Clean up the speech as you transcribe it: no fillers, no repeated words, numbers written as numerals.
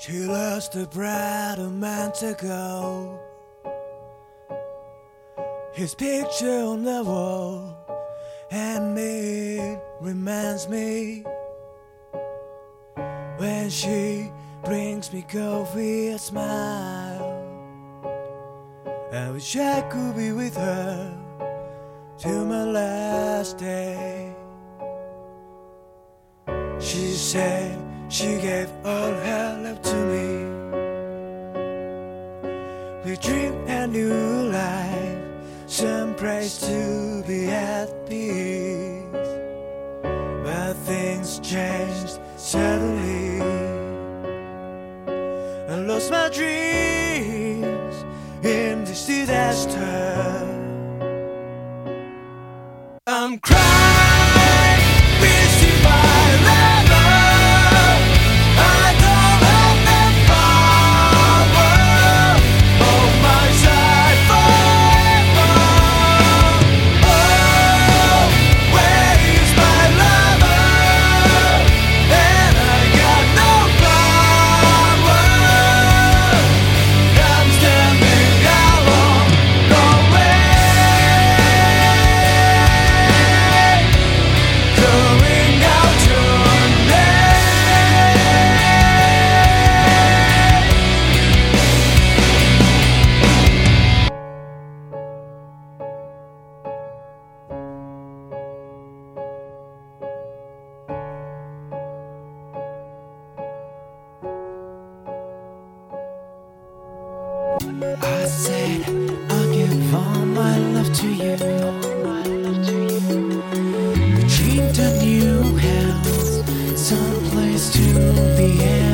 She lost the bride a month ago. His picture on the wall, and it reminds me when she brings me coffee, a smile. I wish I could be with her till my last day. She said she gave all her love to me. We dreamed a new life, some place to be at peace. But things changed suddenly. I lost my dreams in this disaster. I'm crying, missing my lover. I don't have the power on my side forever. Oh, where is my lover? And I got no power. I'm standing alone, going out tonight. I said I'll give all my love to you. We dreamed a new house, some place to be at.